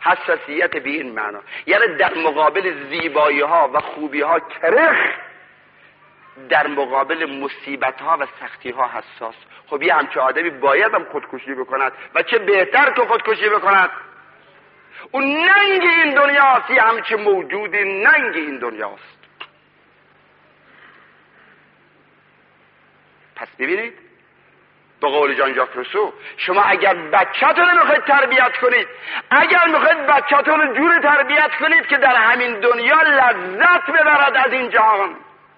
حساسیت به این معنا، یعنی در مقابل زیبایی ها و خوبی ها کرخ، در مقابل مصیبت ها و سختی ها حساس. خب یه همچه آدمی باید هم خودکشی بکند و چه بهتر که خودکشی بکند. اون ننگ این دنیاست، یه همچه موجودی ننگ این دنیاست. پس ببینید به قول جان ژاک روسو، شما اگر بچه‌تون رو میخواید تربیت کنید، اگر میخواید بچه‌تون رو جوری تربیت کنید که در همین دنیا لذت ببرد از این جهان،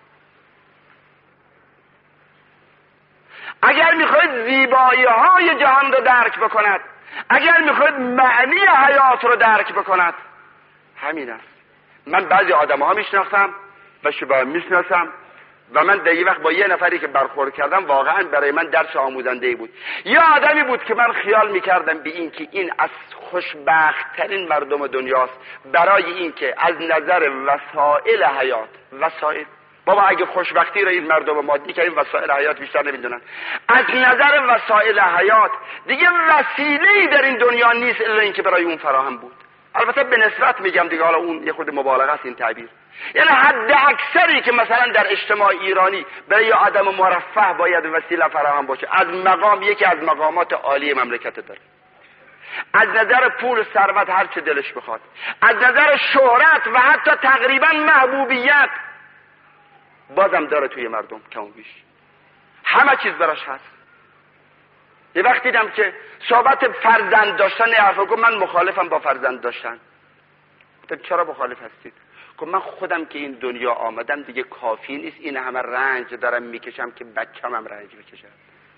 اگر میخواید زیبایی های جهان رو درک بکند، اگر میخواید معنی حیات رو درک بکند، همین است. من بعضی آدم ها میشناختم و شبه میشناسم و من در یه وقت با یه نفری که برخورد کردم واقعا برای من درس آموزنده بود. یه آدمی بود که من خیال میکردم به این که این از خوشبخت‌ترین مردم دنیاست، برای این که از نظر وسایل حیات، وسایل، بابا اگه خوشبختی رو این مردم مادی که این وسایل حیات بیشتر نمیدونن، از نظر وسایل حیات دیگه وسیله‌ای در این دنیا نیست الا این که برای اون فراهم بود. البته به نسبت میگم دیگه، حالا اون یه خود مبالغه است این تعبیر. یعنی حد اکثری که مثلا در اجتماع ایرانی برای آدم مرفه باید وسیله فراهم باشه، از مقام یکی از مقامات عالی مملکت داره، از نظر پول ثروت هر چه دلش بخواد، از نظر شهرت و حتی تقریبا محبوبیت بازم داره توی مردم کم و بیش، همه چیز براش هست. یه وقت دیدم که صحبت فرزند داشتن حرفا، گفت من مخالفم با فرزند داشتن. گفتم چرا مخالف هستید؟ گفت من خودم که این دنیا آمدم دیگه کافی نیست این همه رنج دارم میکشم که بچم هم رنج میکشم.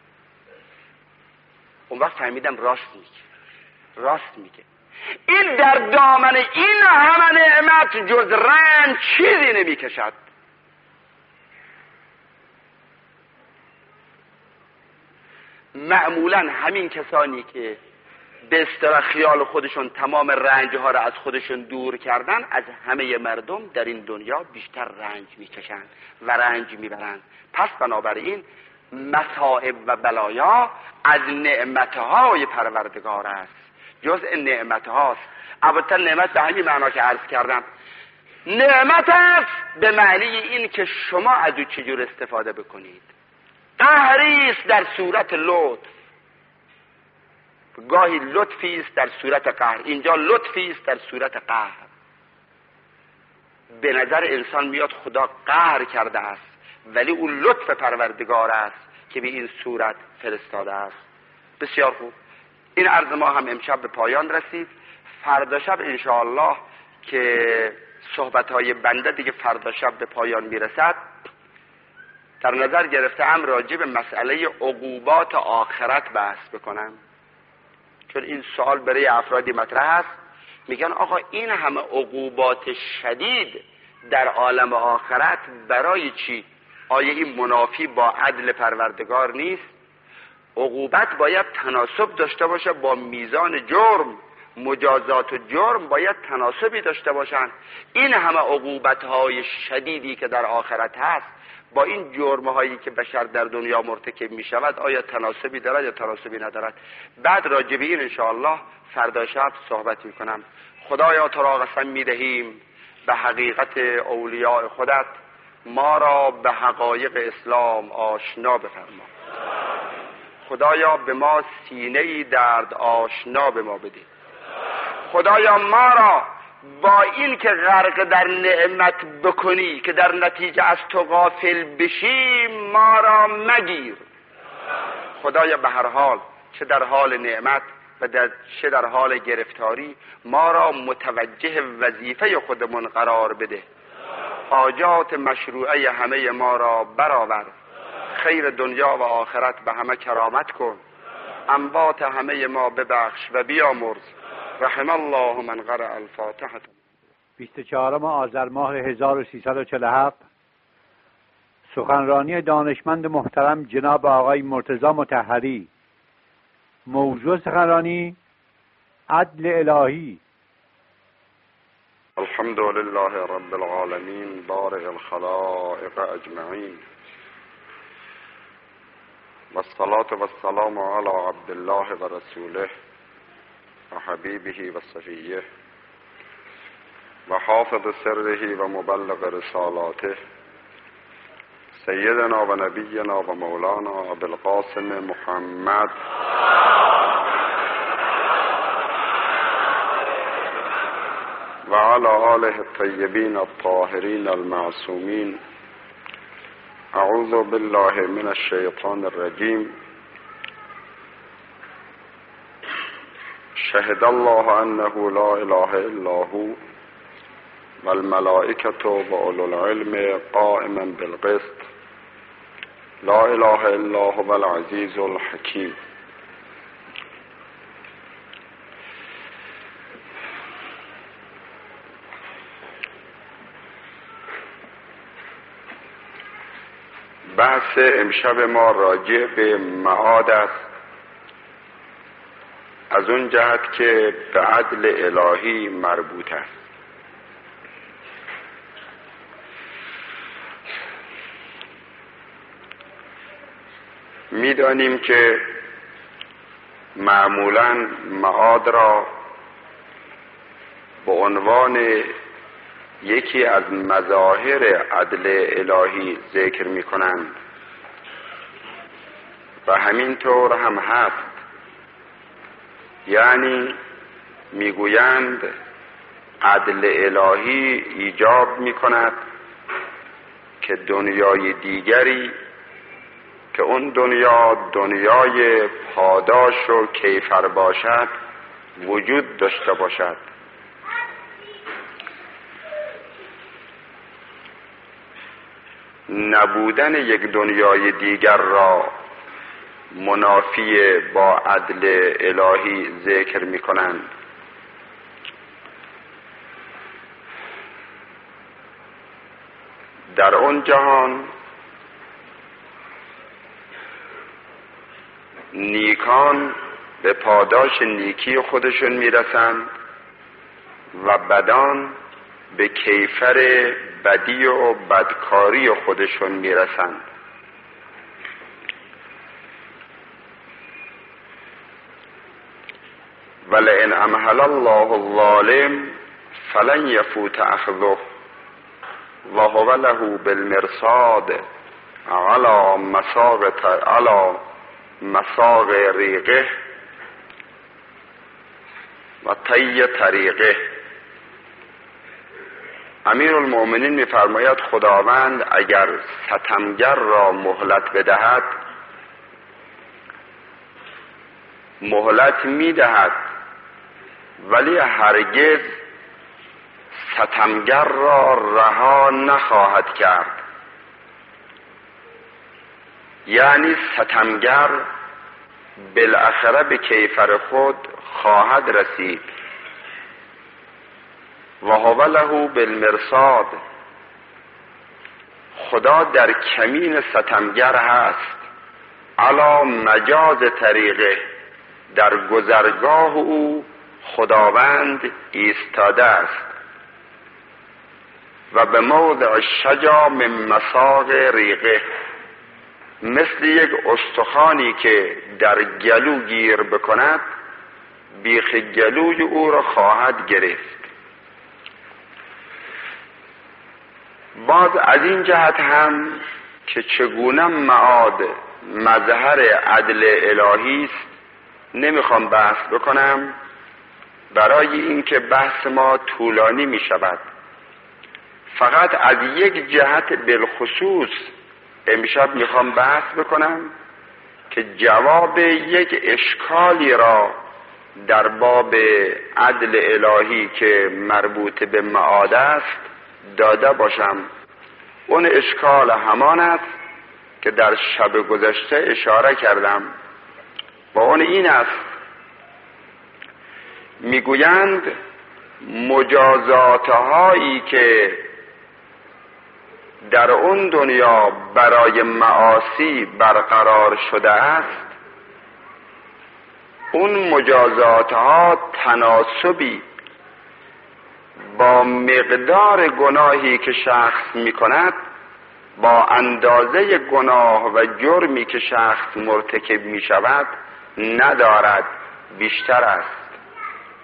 اون وقت فهمیدم راست میگه. این در دامن این همه نعمت جز رنج چیزی نمیکشد. معمولا همین کسانی که به اصطلاح خیال خودشون تمام رنجها را از خودشون دور کردن، از همه مردم در این دنیا بیشتر رنج میکشن و رنج میبرن. پس بنابراین مصائب و بلایا از نعمتهای پروردگار است، جزء نعمتهاست. البته نعمت به همین معنا که عرض کردم، نعمت است به معنی این که شما از او چجور استفاده بکنید. قهری است در صورت لطف، گاهی لطفی است در صورت قهر، اینجا لطفی است در صورت قهر. به نظر انسان میاد خدا قهر کرده است، ولی اون لطف پروردگار است که به این صورت فرستاده است. بسیار خوب، این عرض ما هم امشب به پایان رسید. فردا شب انشاءالله که صحبت‌های بنده دیگه فردا شب به پایان میرسد، در نظر گرفته‌ام راجع به مسئله عقوبات آخرت بحث بکنم، چون این سوال برای افرادی مطرح است. میگن آقا این همه عقوبات شدید در عالم آخرت برای چی؟ آیا این منافی با عدل پروردگار نیست؟ عقوبت باید تناسب داشته باشه با میزان جرم، مجازات و جرم باید تناسبی داشته باشن. این همه عقوبت‌های شدیدی که در آخرت هست با این جرم‌هایی که بشر در دنیا مرتکب می‌شود آیا تناسبی دارد یا تناسبی ندارد؟ بعد راجع به این انشاءالله فردا شب صحبت می‌کنم. خدایا تو را قسم می‌دهیم به حقیقت اولیاء خودت ما را به حقایق اسلام آشنا بفرما. خدایا به ما سینه‌ای درد آشنا به ما بده. خدایا ما را با این که غرق در نعمت بکنی که در نتیجه از تو غافل بشیم ما را مگیر. خدایا به هر حال، چه در حال نعمت و چه در حال گرفتاری، ما را متوجه وظیفه خودمون قرار بده. حاجات مشروعه همه ما را برآور. خیر دنیا و آخرت به همه کرامت کن. اموات همه ما ببخش و بیامرز. رحم الله من قرأ الفاتحه. 24 آذر ماه 1347 سخنرانی دانشمند محترم جناب آقای مرتضی مطهری. موضوع سخنرانی عدل الهی. الحمد لله رب العالمین بارئ الخلائق اجمعین والصلاة والسلام علی عبد الله و رسوله وحبيبه وصفيه وحافظ سره ومبلغ رسالاته سيدنا ونبينا ومولانا أبي القاسم محمد وعلى آله الطيبين الطاهرين المعصومين. أعوذ بالله من الشيطان الرجيم. شهد الله أنه لا إله إلا هو والملائكة وأولو العلم قائما بالقسط لا إله إلا هو العزيز الحكيم. بحث امشب ما راجع به معاد است، از اون جهت که به عدل الهی مربوط است. می‌دانیم که معمولاً معاد را به عنوان یکی از مظاهر عدل الهی ذکر می‌کنند و همینطور هم هست، یعنی میگویند عدل الهی ایجاب می‌کند که دنیای دیگری که اون دنیای پاداش و کیفر باشد وجود داشته باشد. نبودن یک دنیای دیگر را منافی با عدل الهی ذکر می کنند. در اون جهان نیکان به پاداش نیکی خودشون میرسند و بدان به کیفر بدی و بدکاری خودشون میرسند. ولئن امهل الله الظالم فلن يفوت اخذه وهو له بالمرصاد على مساق ریقه و طی طریقه. امیرالمؤمنین می‌فرماید خداوند اگر ستمگر را مهلت بدهد مهلت می‌دهد، ولی هرگز ستمگر را رها نخواهد کرد. یعنی ستمگر بالاخره به کیفر خود خواهد رسید. و هو له بالمرصاد، خدا در کمین ستمگر هست. علی مجاز طریقه، در گذرگاه او خداوند ایستاده است. و به موضع شجا من مساق ریقه، مثل یک استخوانی که در گلو گیر بکند بیخ گلوی او را خواهد گرفت. باز از این جهت هم که چگونه معاد مظهر عدل الهی است نمیخوام بحث بکنم، برای اینکه بحث ما طولانی می شود. فقط از یک جهت بالخصوص امشب میخوام بحث بکنم که جواب یک اشکالی را در باب عدل الهی که مربوط به معاد است داده باشم. اون اشکال همان است که در شب گذشته اشاره کردم و اون این است، میگویند مجازاتهایی که در اون دنیا برای معاصی برقرار شده است، اون مجازاتها تناسبی با مقدار گناهی که شخص میکند با اندازه گناه و جرمی که شخص مرتکب میشود ندارد، بیشتر است.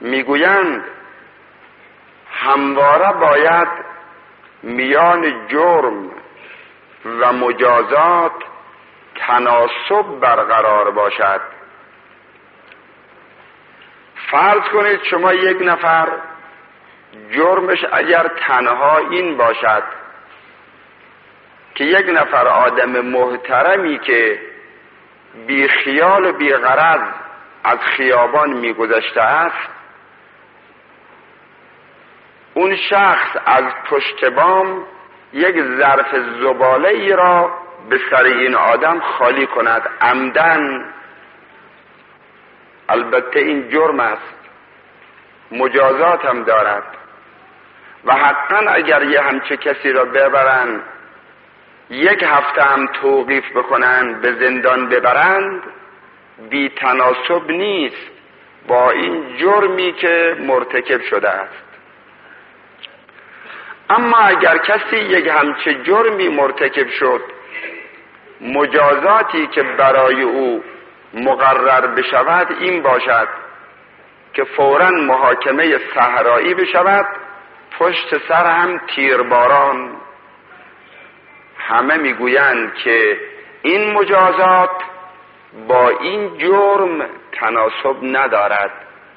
میگویند همواره باید میان جرم و مجازات تناسب برقرار باشد. فرض کنید شما یک نفر جرمش اگر تنها این باشد که یک نفر آدم محترمی که بی خیال و بی غرض از خیابان میگذشته است، اون شخص از پشت بام یک ظرف زباله ای را به سر این آدم خالی کند عمدن، البته این جرم است، مجازات هم دارد و حقا اگر یه همچه کسی را ببرند یک هفته هم توقیف بکنند به زندان ببرند بی تناسب نیست با این جرمی که مرتکب شده است. اما اگر کسی یک همچه جرمی مرتکب شد، مجازاتی که برای او مقرر بشود این باشد که فوراً محاکمه صحرایی بشود، پشت سر هم تیرباران. همه میگویند که این مجازات با این جرم تناسب ندارد.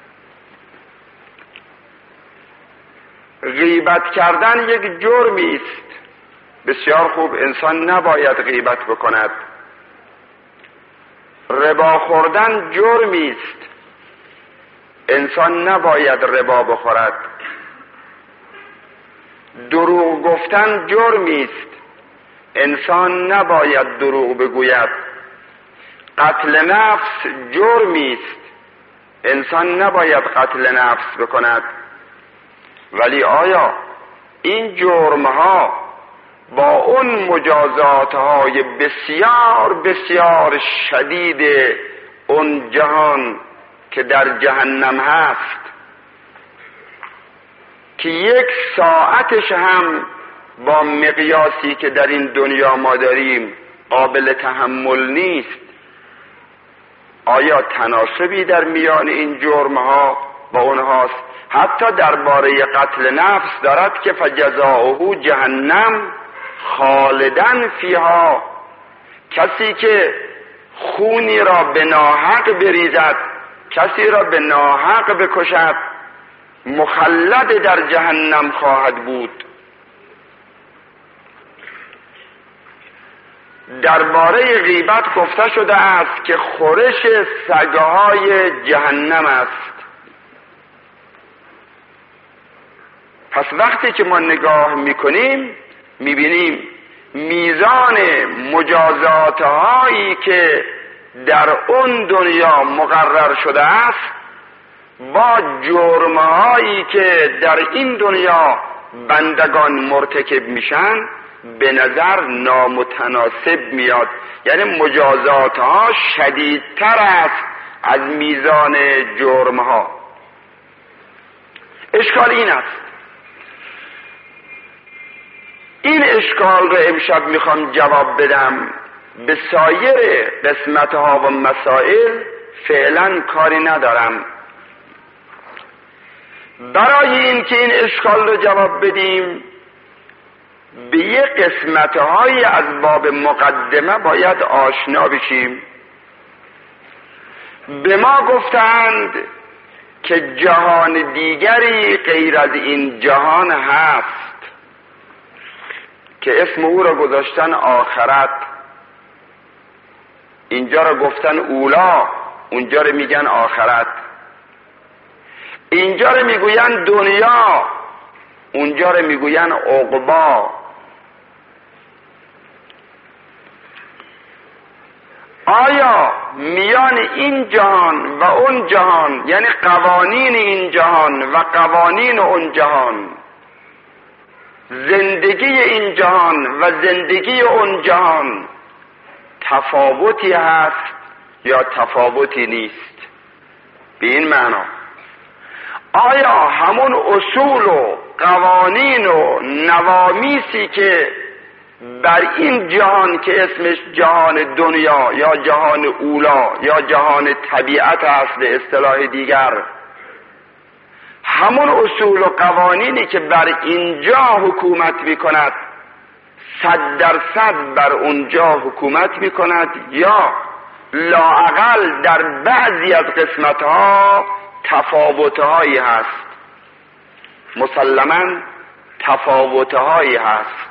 غیبت کردن یک جرمی است، بسیار خوب، انسان نباید غیبت بکند. ربا خوردن جرمی است، انسان نباید ربا بخورد. دروغ گفتن جرمی است، انسان نباید دروغ بگوید. قتل نفس جرمی است، انسان نباید قتل نفس بکند. ولی آیا این جرمها با اون مجازاتهای بسیار بسیار شدید اون جهان که در جهنم هست، که یک ساعتش هم با مقیاسی که در این دنیا ما داریم قابل تحمل نیست، آیا تناسبی در میان این جرمها با اونهاست؟ حتی درباره قتل نفس دارد که فجزاؤه جهنم خالدن فیها، کسی که خونی را به ناحق بریزد، کسی را به ناحق بکشد، مخلد در جهنم خواهد بود. درباره غیبت گفته شده است که خورش سگهای جهنم است. پس وقتی که ما نگاه میکنیم میبینیم میزان مجازاتهایی که در اون دنیا مقرر شده است با جرمهایی که در این دنیا بندگان مرتکب میشن به نظر نامتناسب میاد. یعنی مجازاتها شدیدتر است از میزان جرمها. اشکال این است، این اشکال رو امشب میخوام جواب بدم. به سایر قسمتها و مسائل فعلا کاری ندارم. برای اینکه این اشکال رو جواب بدیم به یک قسمتهای از باب مقدمه باید آشنا بشیم. به ما گفتند که جهان دیگری غیر از این جهان هست که اسم او را گذاشتن آخرت. اینجا را گفتن اولا، اونجا را میگن آخرت. اینجا را میگوین دنیا، اونجا را میگوین عقبا. آیا میان این جهان و اون جهان، یعنی قوانین این جهان و قوانین اون جهان، زندگی این جهان و زندگی اون جهان تفاوتی هست یا تفاوتی نیست؟ به این معنا آیا همون اصول و قوانین و نوامیسی که بر این جهان که اسمش جهان دنیا یا جهان اولا یا جهان طبیعت است به اصطلاح دیگر همون اصول و قوانینی که بر اینجا حکومت میکند 100% بر اونجا حکومت میکند، یا لااقل در بعضی از قسمتها تفاوتهایی هست، مسلماً تفاوتهایی هست.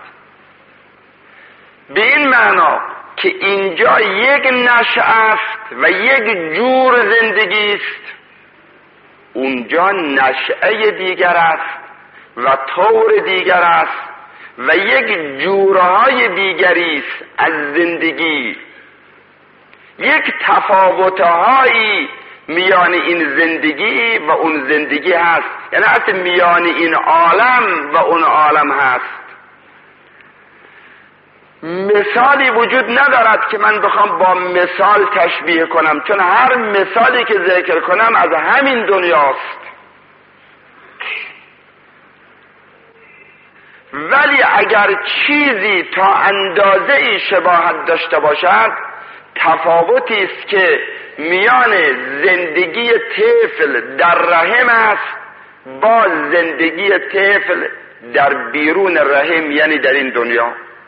به این معنا که اینجا یک نشأه است و یک جور زندگی است، اونجا نشأه دیگر است و طور دیگر است و یک جورهای دیگری است از زندگی. یک تفاوتهایی میان این زندگی و اون زندگی هست، یعنی اصلا میان این عالم و اون عالم هست. مثالی وجود ندارد که من بخوام با مثال تشبیه کنم، چون هر مثالی که ذکر کنم از همین دنیاست. ولی اگر چیزی تا اندازه‌ای شباهت داشته باشد، تفاوتی است که میان زندگی طفل در رحم است با زندگی طفل در بیرون رحم، یعنی در این دنیا.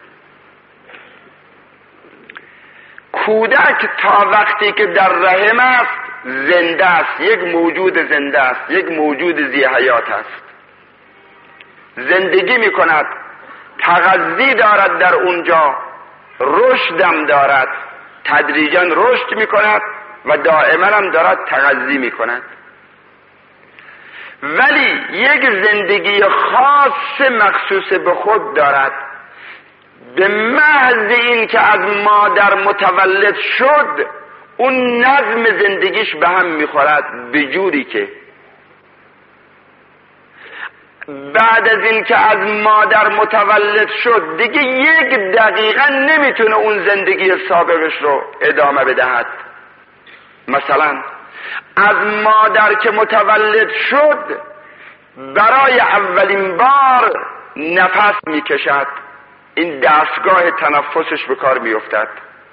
کودک تا وقتی که در رحم است زنده است، یک موجود زنده است، یک موجود ذی حیات است، زندگی می کند، تغذی دارد در اونجا، رشدم دارد، تدریجا رشد می کند و دائما هم دارد تغذی می کند. ولی یک زندگی خاص مخصوص به خود دارد. به محض این که از مادر متولد شد، اون نظم زندگیش به هم میخورد، به جوری که بعد از این که از مادر متولد شد دیگه یک دقیقه نمیتونه اون زندگی سابقش رو ادامه بدهد. مثلا از مادر که متولد شد برای اولین بار نفس میکشد، این دستگاه تنفسش به کار میافتد.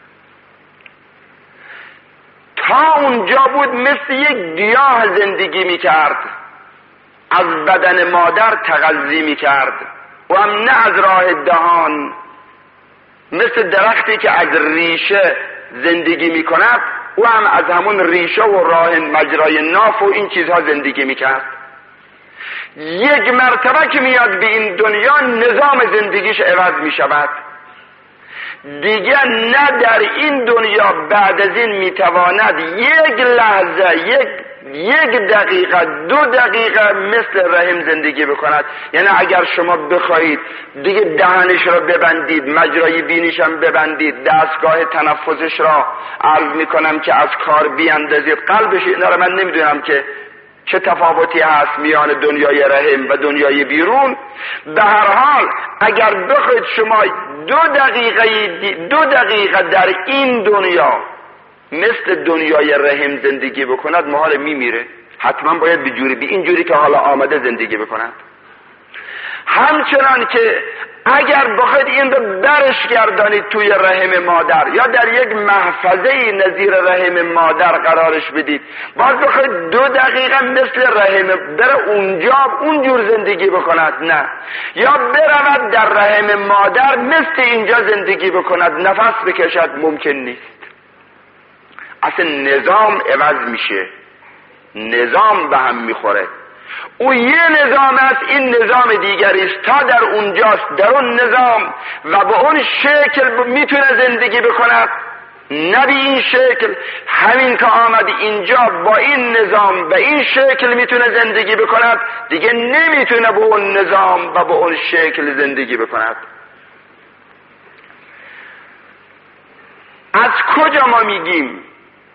تا اونجا بود مثل یک گیاه زندگی میکرد، از بدن مادر تغذی میکرد و هم نه از راه دهان، مثل درختی که از ریشه زندگی میکند و هم از همون ریشه و راه مجرای ناف و این چیزها زندگی میکرد. یک مرتبه که میاد به این دنیا نظام زندگیش عوض میشود، دیگه نه در این دنیا بعد از این میتواند یک لحظه، یک دقیقه، 2 دقیقه مثل رحم زندگی بکند. یعنی اگر شما بخواهید دیگه دهنش را ببندید، مجرای بینیش هم ببندید، دستگاه تنفسش را عرض میکنم که از کار بیاندازید، قلبش، اینا را من نمیدونم که چه تفاوتی هست میان دنیای رحم و دنیای بیرون. به هر حال اگر بخواید شما 2 دقیقه در این دنیا مثل دنیای رحم زندگی بکند، محال میمیره. حتما باید به اینجوری که حالا آمده زندگی بکند. همچنان که اگر بخواید این رو برش گردانید توی رحم مادر یا در یک محفظه نظیر رحم مادر قرارش بدید، باز بخواید 2 دقیقه مثل رحم بره اونجا اونجور زندگی بکند، نه. یا برود در رحم مادر مثل اینجا زندگی بکند، نفس بکشد، ممکن نیست. اصلا نظام عوض میشه، نظام به هم میخوره. او یه نظام است، این نظام دیگری است، تا در اونجاست، در اون نظام و به اون شکل میتونه زندگی بکند، نه به این شکل. همین که آمد اینجا با این نظام به این شکل میتونه زندگی بکند، دیگه نمیتونه به اون نظام و به اون شکل زندگی بکند. از کجا ما میگیم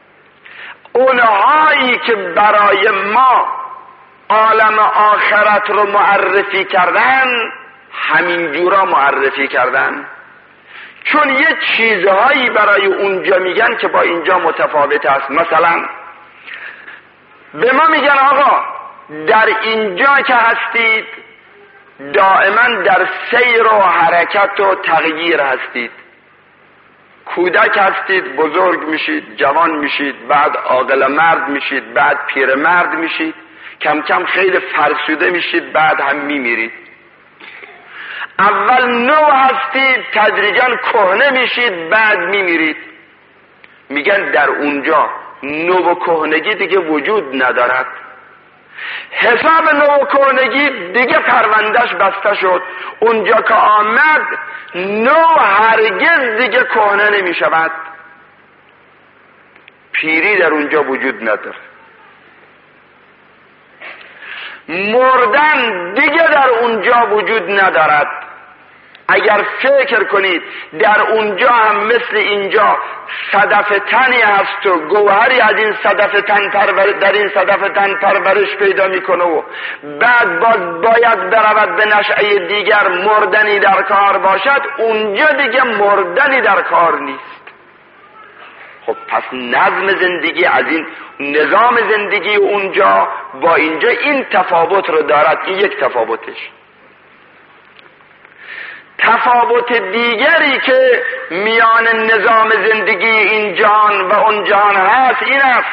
اونهایی که برای ما عالم آخرت رو معرفی کردن همین جورا معرفی کردن؟ چون یه چیزهایی برای اونجا میگن که با اینجا متفاوت است. مثلا به ما میگن آقا در اینجا که هستید دائما در سیر و حرکت و تغییر هستید. کودک هستید، بزرگ میشید، جوان میشید، بعد عاقل مرد میشید، بعد پیر مرد میشید. کم کم خیلی فرسوده میشید، بعد هم میمیرید. اول نو هستید، تدریجا کهنه میشید، بعد میمیرید. میگن در اونجا نو و کهنگی دیگه وجود ندارد. حساب نو و کهنگی دیگه پروندهش بسته شد. اونجا که آمد نو هرگز دیگه کهنه نمی شود. پیری در اونجا وجود نداره. مردن دیگه در اونجا وجود ندارد. اگر فکر کنید در اونجا هم مثل اینجا صدف تنی هست و گوهری از این صدف تن در این صدف تن پرورش پیدا میکنه و بعد باید برود به نشأه دیگر مردنی در کار باشد، اونجا دیگه مردنی در کار نیست. خب پس نظم زندگی از این نظام زندگی اونجا با اینجا این تفاوت رو دارد. این یک تفاوتش. تفاوت دیگری که میان نظام زندگی این جهان و اون جهان هست این است: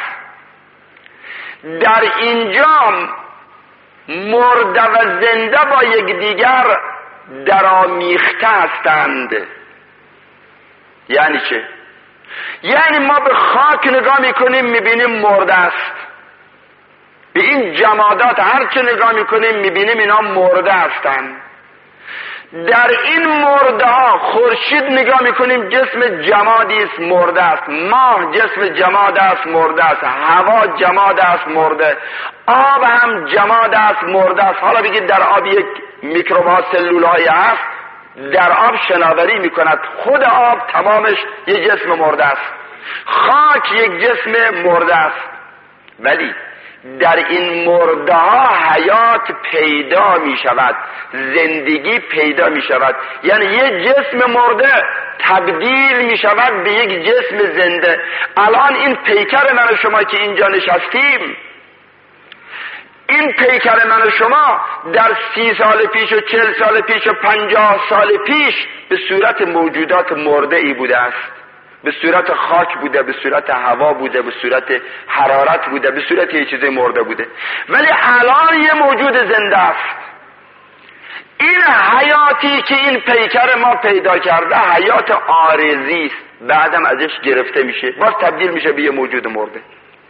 در اینجا مرده و زنده با یکدیگر درآمیخته هستند. یعنی چه؟ یعنی ما به خاک نگاه میکنیم میبینیم مرده است، به این جمادات هرچه نگاه میکنیم میبینیم اینا مرده هستند. در این مرده ها خورشید نگاه میکنیم جسم جمادی است، مرده است. ماه جسم جماد است، مرده است. هوا جماد است، مرده. آب هم جماد است، مرده است. حالا بگید در آب یک میکروب‌ها سلول‌هایی هست، در آب شناوری میکند. خود آب تمامش یک جسم مرده است. خاک یک جسم مرده است. ولی در این مرده ها حیات پیدا می شود، زندگی پیدا می شود. یعنی یک جسم مرده تبدیل می شود به یک جسم زنده. الان این پیکر من و شما که اینجا نشستیم، این پیکر من و شما در 30 سال پیش و 40 سال پیش و 50 سال پیش به صورت موجودات مرده ای بوده است. به صورت خاک بوده، به صورت هوا بوده، به صورت حرارت بوده، به صورت یه چیز مرده بوده. ولی الان یه موجود زنده است. این حیاتی که این پیکر ما پیدا کرده حیات عارضی است، بعدم ازش گرفته میشه، باز تبدیل میشه به یه موجود مرده.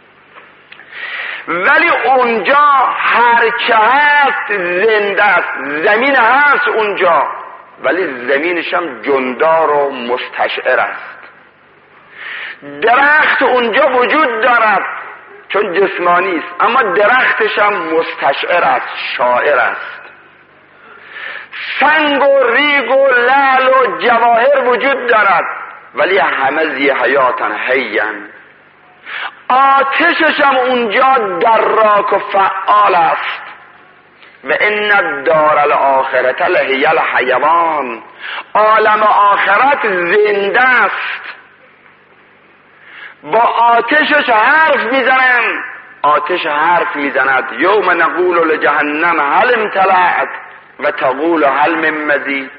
ولی اونجا هر که هست زنده است. زمین هست اونجا، ولی زمینش هم جندار و مستشعر است. درخت اونجا وجود دارد چون جسمانی است، اما درختش هم مستشعر است، شاعر است. سنگ و ریگ و لعل و جواهر وجود دارد، ولی همه ذی حیاتن حیان. آتشش هم اونجا دراک و فعال است. و ان الدار الاخرة لهی الحیوان. عالم آخرت زنده است. با آتشش حرف میزنن. آتش حرف میزند. یوم نقول لجهنم هل امتلأت و تقول هل من مزید.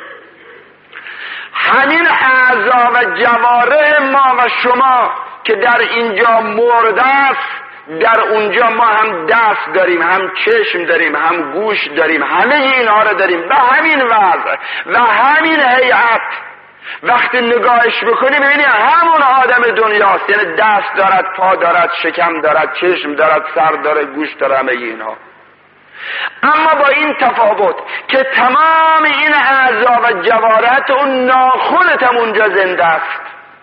همین اعضا و جوارح ما و شما که در اینجا مرده است، در اونجا ما هم دست داریم، هم چشم داریم، هم گوش داریم، همه اینها رو داریم به همین وضع و همین هیئت. وقتی نگاهش بکنی ببینی همون آدم دنیاست. یعنی دست دارد، پا دارد، شکم دارد، چشم دارد، سر دارد، گوش دارد، همه اینها. اما با این تفاوت که تمام این اعضا و جوارحت اون ناخنت هم اونجا زنده است.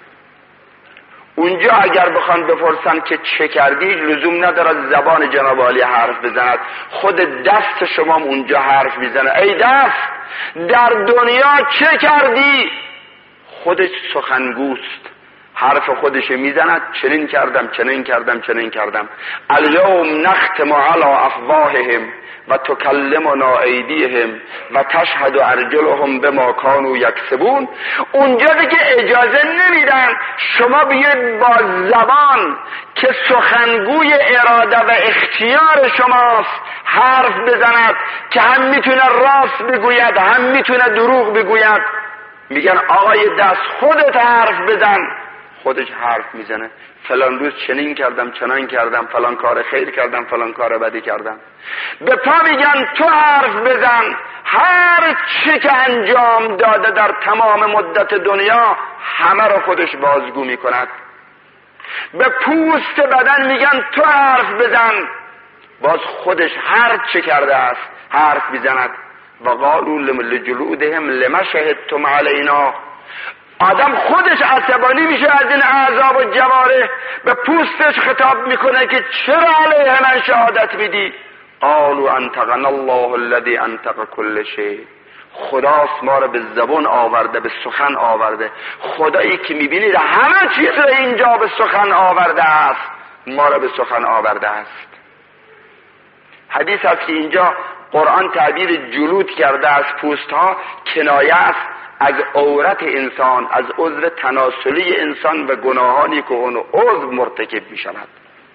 اونجا اگر بخوان بپرسن که چه کردی، لزوم ندارد زبان جناب عالی حرف بزند، خود دست شما اونجا حرف میزنه. ای دست، در دنیا چه کردی؟ خودش سخنگوست، حرف خودش میزند. چنین کردم، چنین کردم، چنین کردم. الیوم نختم علی افواههم و تکلمنا ایدیهم و تشهد ارجلهم بما کانوا یکسبون. اونجا دیگه اجازه نمیدن شما بیاید با زبان که سخنگوی اراده و اختیار شماست حرف بزند که هم میتونه راست بگوید هم میتونه دروغ بگوید. میگن آقای دست خودت حرف بزن. خودش حرف میزنه، فلان روز چنین کردم چنان کردم، فلان کار خیر کردم فلان کار بدی کردم. به پا میگن تو حرف بزن، هر چی که انجام داده در تمام مدت دنیا همه رو خودش بازگو میکند. به پوست بدن میگن تو حرف بزن، باز خودش هر چی کرده است حرف میزند. و قالوا لجلودهم لما شهدتم علینا. آدم خودش عصبانی میشه از این اعضا و جوارح، به پوستش خطاب میکنه که چرا علیه من شهادت میدی؟ قالوا انطقنا الله الذي انطق كل شيء. خداست ما رو به زبان آورده، به سخن آورده. خدایی که میبینید همه چیز رو اینجا به سخن آورده است، ما رو به سخن آورده است. حدیث است که اینجا قرآن تعبیر جلود کرده از پوست ها، کنایه است از عورت انسان، از عضو تناسلی انسان و گناهانی که اون عضو مرتکب می شود.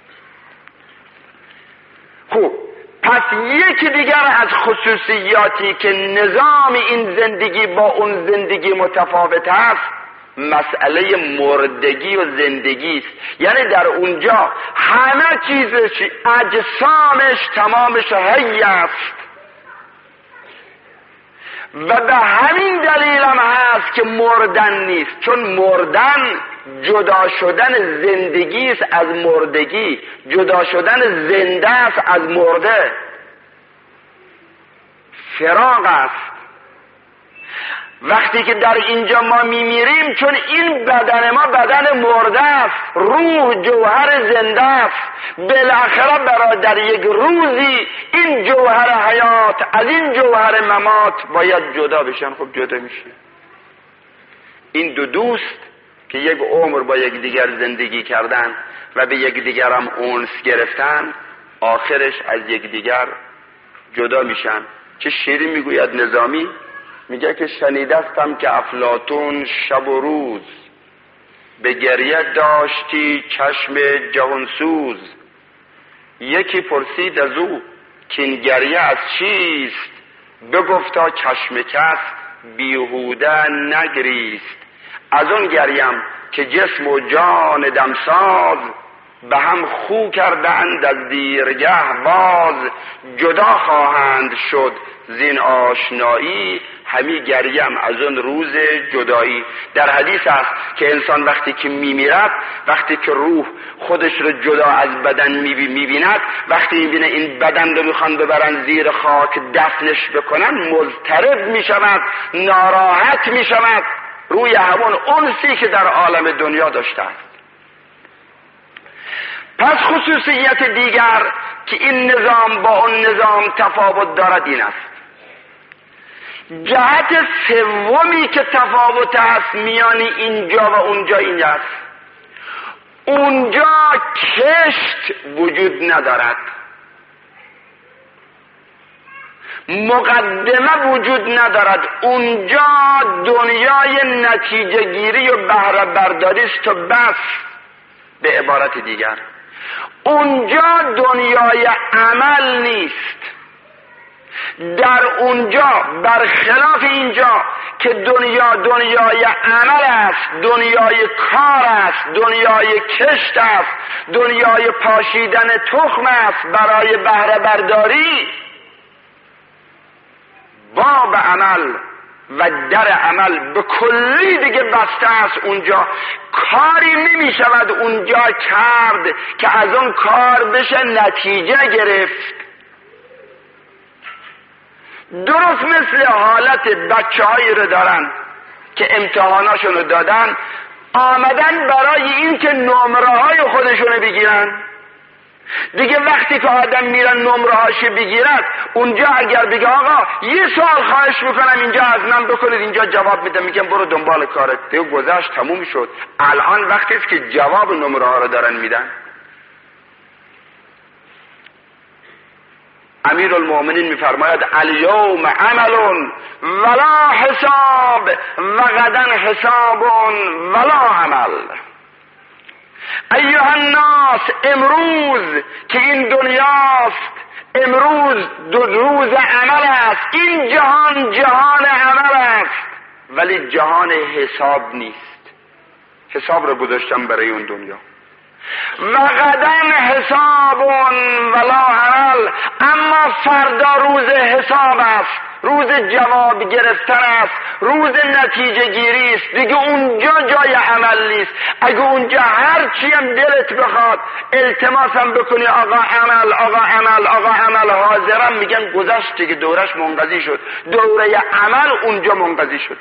خوب، پس یکی دیگر از خصوصیاتی که نظام این زندگی با اون زندگی متفاوت است، مسئله مردگی و زندگی است. یعنی در اونجا همه چیزش، اجسامش تمامش حی است و به همین دلیل هم هست که مردن نیست، چون مردن جدا شدن زندگی است از مردگی، جدا شدن زنده است از مرده، فراق است. وقتی که در اینجا ما میمیریم، چون این بدن ما بدن مرده است، روح جوهر زنده است، بالاخره برای در یک روزی این جوهر حیات از این جوهر ممات باید جدا بشن. خب جدا میشه. این دو دوست که یک عمر با یک دیگر زندگی کردن و به یک دیگر هم انس گرفتن، آخرش از یک دیگر جدا میشن. چه شعری میگوید نظامی؟ میگه که شنیدستم که افلاطون شب و روز به گریه داشتی چشم جهانسوز. یکی پرسید از او که این گریه از چیست؟ بگفتا چشم کس بیهوده نگریست. از اون گریم که جسم و جان دمساز به هم خو کردند از دیرگه باز. جدا خواهند شد زین آشنایی همی گریم از اون روز جدایی. در حدیث است که انسان وقتی که میمیرد، وقتی که روح خودش رو جدا از بدن میبیند، وقتی میبینه این بدن رو میخوان ببرن زیر خاک دفنش بکنن، مضطرب میشود، ناراحت میشود، روی همون انسی که در عالم دنیا داشته است. پس خصوصیت دیگر که این نظام با اون نظام تفاوت دارد این است. جهت سومی که تفاوت است میان اینجا و اونجا این است: اونجا کشت وجود ندارد، مقدمه وجود ندارد. اونجا دنیای نتیجه گیری و بهره برداری است و بس. به عبارت دیگر اونجا دنیای عمل نیست. در اونجا برخلاف اینجا که دنیای عمل است، دنیای کار است، دنیای کشت است، دنیای پاشیدن تخم است برای بهره برداری، باب عمل و در عمل به کلی دیگه بسته است. اونجا کاری نمی شود اونجا کرد که از اون کار بشه نتیجه گرفت. درست مثل حالت بچه هایی رو دارن که امتحاناشون رو دادن، آمدن برای این که نمره های خودشون رو بگیرن. دیگه وقتی که آدم میرن نمره هاش بگیرد، اونجا اگر بگه آقا یه سوال خواهش میکنم اینجا از من بکنید، اینجا جواب میدم، میگم برو دنبال کارت، دیگه گذشت تموم شد. الان وقتی است که جواب نمره ها رو دارن میدن. امیر المؤمنین میفرماید الیوم عمل ولا حساب و غدا حساب ولا عمل. ایها الناس، امروز که این دنیاست، امروز روز عمل است، این جهان جهان عمل است، ولی جهان حساب نیست. حساب رو گذاشتم برای اون دنیا. و غدا حساب ولا عمل، اما فردا روز حساب است، روز جواب گرفتن است، روز نتیجه گیری است. دیگه اونجا جای عمل نیست. اگه اونجا هر چی هم دلت بخواد التماسم بکنی آقا عمل آقا عمل آقا عمل، حاضرم میگن گذشت دیگه، دورش منقضی شد. دوره عمل اونجا منقضی شد.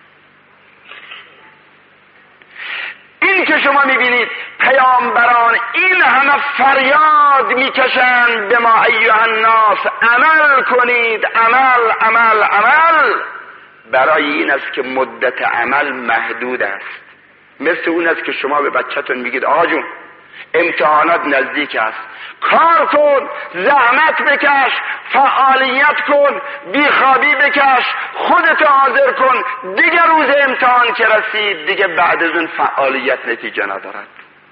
این که شما میبینید پیامبران این همه فریاد میکشند به ما ایها الناس عمل کنید، عمل عمل عمل، برای این است که مدت عمل محدود است. مثل اون است که شما به بچه‌تون میگید آقا جون امتحانات نزدیک است، کار کن، زحمت بکش، فعالیت کن، بیخوابی بکش، خودت حاضر کن، دیگه روز امتحان که رسید دیگه بعد از اون فعالیت نتیجه ندارد.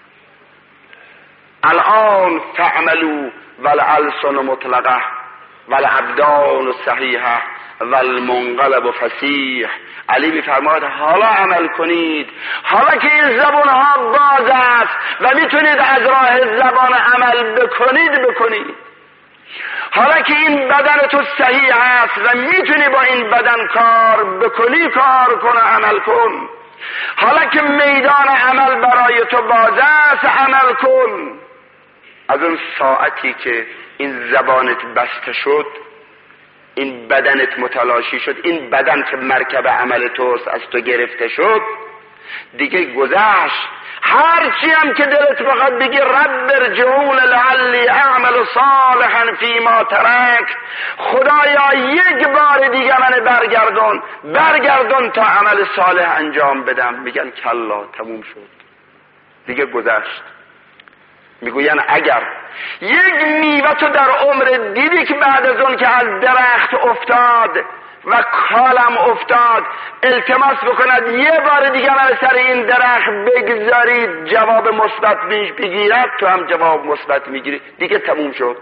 الان فعملوا والالسن مطلقه والابدان صحیحه والمنقلب فصیح. علی میفرماید حالا عمل کنید، حالا که این زبان ها باز است و میتونید از راه زبان عمل بکنید، حالا که این بدن تو صحیح است و میتونی با این بدن کار بکنی، کار کن و عمل کن. حالا که میدان عمل برای تو باز است، عمل کن. از اون ساعتی که این زبانت بسته شد، این بدنت متلاشی شد، این بدن که مرکب عمل توست از تو گرفته شد، دیگه گذشت. هرچی هم که دلت بخواد بگی رب ارجعون لعلی اعمل صالحا فیما ترک، خدایا یک بار دیگه من برگردون تا عمل صالح انجام بدم، میگن کلا تموم شد دیگه گذشت. میگوین اگر یک میوه تو در عمر دیدی که بعد از اون که از درخت افتاد و کالم افتاد التماس بکند یه بار دیگه من سر این درخت بگذارید جواب مثبت بگیرد، تو هم جواب مثبت میگیری، دیگه تموم شد.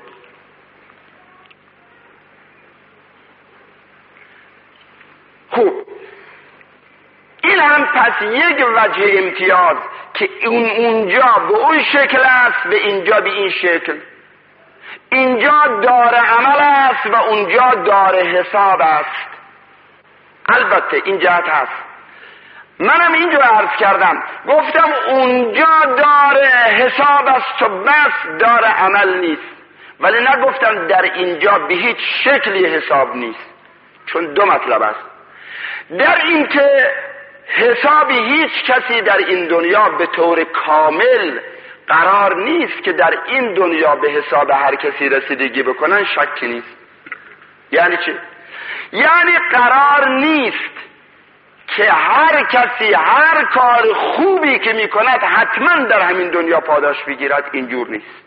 خوب، این هم پس یک وجه امتیاز که اونجا به اون شکل است، به اینجا به این شکل. اینجا دار عمل است و اونجا دار حساب است. البته این جهت هست. منم اینجا عرض کردم، گفتم اونجا دار حساب است و بس دار عمل نیست، ولی نگفتم در اینجا به هیچ شکلی حساب نیست، چون دو مطلب است. در این که حسابی هیچ کسی در این دنیا به طور کامل قرار نیست که در این دنیا به حساب هر کسی رسیدگی بکنن، شکی نیست. یعنی چی؟ یعنی قرار نیست که هر کسی هر کار خوبی که میکند حتما در همین دنیا پاداش بگیرد، اینجور نیست.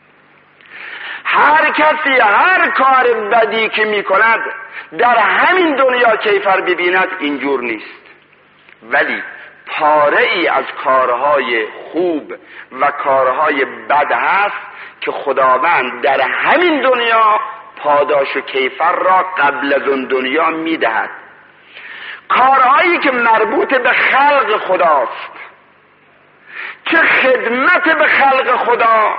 هر کسی هر کار بدی که میکند در همین دنیا کیفر ببیند، اینجور نیست. ولی پاره ای از کارهای خوب و کارهای بد هست که خداوند در همین دنیا پاداش و کیفر را قبل از اون دنیا میدهد. کارهایی که مربوط به خلق خداست، که خدمت به خلق خدا،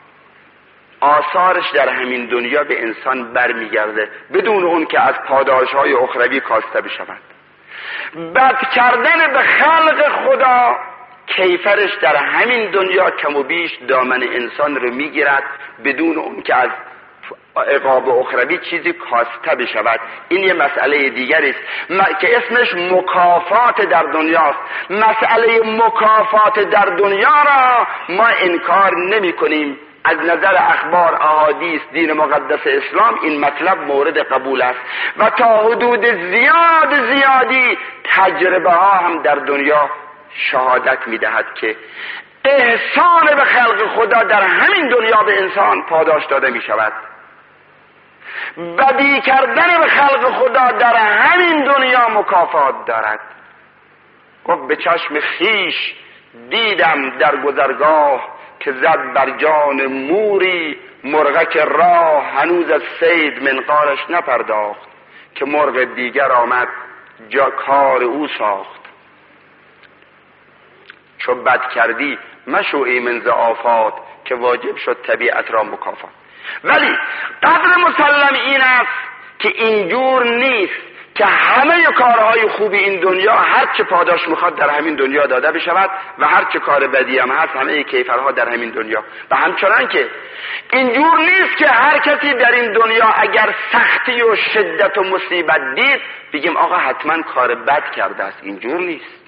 آثارش در همین دنیا به انسان برمیگرده بدون اون که از پاداشهای اخروی کاسته بشود. بد کردن به خلق خدا کیفرش در همین دنیا کم و بیش دامن انسان رو میگیرد بدون اون که از عقاب اخروی چیزی کاسته بشود. این یه مسئله دیگری است که اسمش مکافات در دنیاست. مسئله مکافات در دنیا را ما انکار نمی کنیم. از نظر اخبار، احادیث، دین مقدس اسلام این مطلب مورد قبول است و تا حدود زیادی تجربه ها هم در دنیا شهادت میدهد که احسان به خلق خدا در همین دنیا به انسان پاداش داده می شود. بدی کردن به خلق خدا در همین دنیا مکافات دارد. گفت به چشم خیش دیدم در گذرگاه که زد بر جان موری مرغک راه، هنوز از صید منقارش نپرداخت که مرغ دیگر آمد جا کار او ساخت. چو بد کردی مشو ایمن ز آفات، که واجب شد طبیعت را مکافات. ولی قدر مسلم این است که اینجور نیست که همه کارهای خوبی این دنیا هر چه پاداش میخواد در همین دنیا داده بشود و هر چه کار بدی هم هست همه کیفرها در همین دنیا. و همچنان که اینجور نیست که هر کسی در این دنیا اگر سختی و شدت و مصیبت دید بگیم آقا حتما کار بد کرده است. اینجور نیست.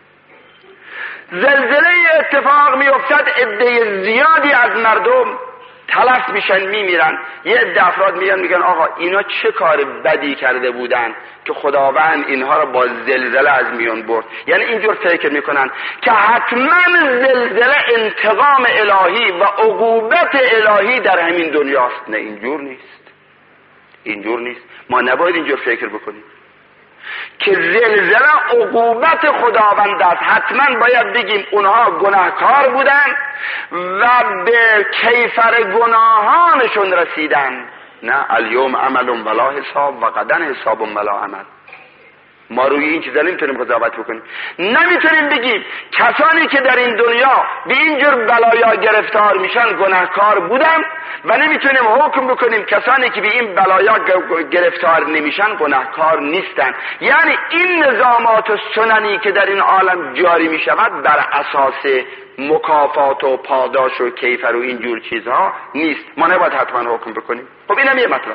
زلزله اتفاق میافتد، عده زیادی از مردم تلف میشن، میمیرن. یه عده افراد میگن آقا اینا چه کار بدی کرده بودن که خداوند اینها را با زلزله از میان برد. یعنی اینجور فکر میکنن که حتما زلزله انتقام الهی و عقوبت الهی در همین دنیاست. نه، اینجور نیست. اینجور نیست. ما نباید اینجور فکر بکنیم که زلزله عقوبت خداوند است. حتما باید بگیم اونها گناهکار بودن و به کیفر گناهانشون رسیدن. نه، الیوم عمل ولا حساب و غدا حساب ولا عمل. ما روی این چیزا نمیتونیم قضاوت بکنیم. نمیتونیم بگیم کسانی که در این دنیا به اینجور بلایا گرفتار میشن گناهکار بودن و نمیتونیم حکم بکنیم کسانی که به این بلایا گرفتار نمیشن گناهکار نیستن. یعنی این نظامات و سننی که در این عالم جاری میشود بر اساس مکافات و پاداش و کیفر و اینجور چیزها نیست. ما نباید حتما حکم بکنیم. خب اینم یه مطلب.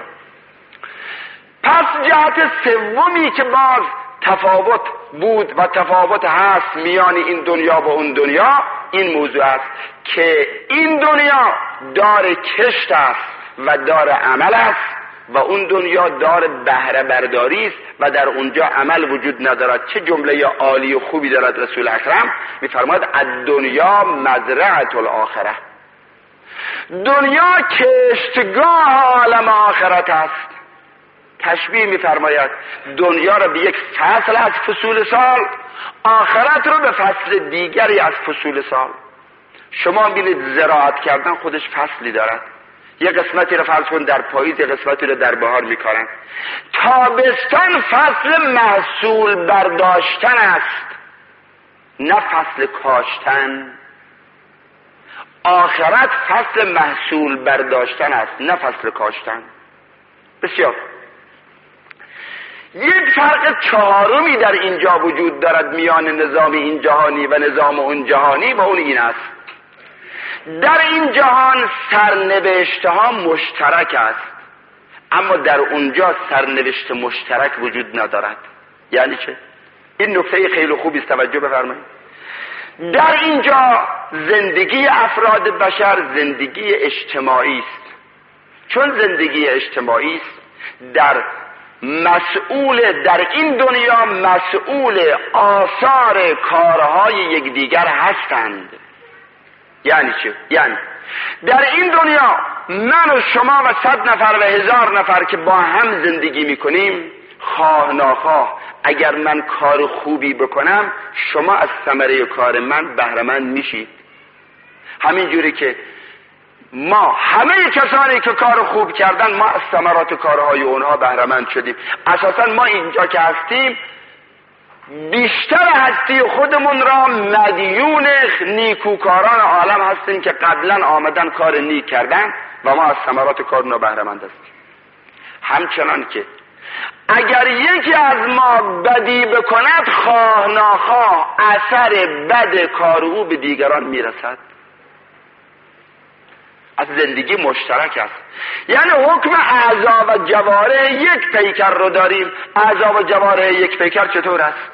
پس جهت سومی که باز تفاوت بود و تفاوت هست میان این دنیا و اون دنیا این موضوع است که این دنیا دار کشت است و دار عمل است و اون دنیا دار بهره برداری است و در اونجا عمل وجود ندارد. چه جمله عالی و خوبی دارد رسول اکرم، میفرماید الدنیا مزرعة الاخره. دنیا کشتگاه عالم آخرت است. تشبیه می‌فرماید دنیا را به یک فصل از فصول سال، آخرت را به فصل دیگری از فصول سال. شما ببینید زراعت کردن خودش فصلی دارد. یک قسمتی را فرض کن در پاییز، یک قسمتی را در بهار می‌کارن. تابستان فصل محصول برداشتن است، نه فصل کاشتن. آخرت فصل محصول برداشتن است، نه فصل کاشتن. بسیار. یک فرق چهارمی در اینجا وجود دارد میان نظام این جهانی و نظام اون جهانی و اون این است. در این جهان سرنوشت ها مشترک است، اما در اونجا سرنوشت مشترک وجود ندارد. یعنی چه؟ این نکته خیلی خوبی است، توجه بفرمایید. در اینجا زندگی افراد بشر زندگی اجتماعی است. چون زندگی اجتماعی است، در این دنیا مسئول آثار کارهای یکدیگر هستند. یعنی چه؟ یعنی در این دنیا من و شما و 100 نفر و 1000 نفر که با هم زندگی میکنیم، خواه ناخواه اگر من کار خوبی بکنم شما از ثمره کار من بهره‌مند میشید. همین جوری که ما همه کسانی که کار خوب کردن ما از ثمرات کارهای اونها بهره‌مند شدیم. اساسا ما اینجا که هستیم بیشتر هستی خودمون را مدیون نیکوکاران عالم هستیم که قبلا آمدن کار نیک کردن و ما از ثمرات کار اونها بهره‌مند هستیم. همچنان که اگر یکی از ما بدی بکند خواه ناخواه اثر بد کار او به دیگران میرسد. از زندگی مشترک است. یعنی حکم اعضا و جوارح یک پیکر رو داریم. اعضا و جوارح یک پیکر چطور است؟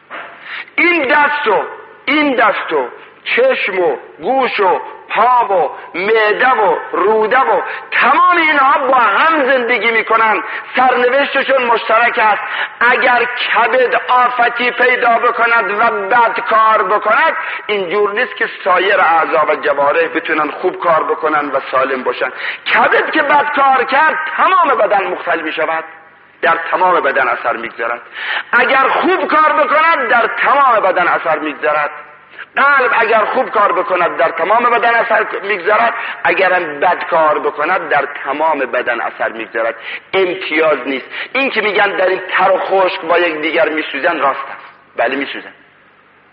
این دست و چشم و گوش و پا و معده و روده و تمام اینها با هم زندگی میکنن، سرنوشتشون مشترک است. اگر کبد آفتی پیدا بکند و بد کار بکند اینجور نیست که سایر اعضا و جوارح بتونن خوب کار بکنن و سالم باشن. کبد که بد کار کرد تمام بدن مختل میشود، در تمام بدن اثر میگذارد. اگر خوب کار بکند در تمام بدن اثر میگذارد. قلب اگر خوب کار بکند در تمام بدن اثر میگذارد، اگرم بد کار بکند در تمام بدن اثر میگذارد. امتیاز نیست. این که میگن در این تر و خشک با یک دیگر میسوزن راست است. بله میسوزن.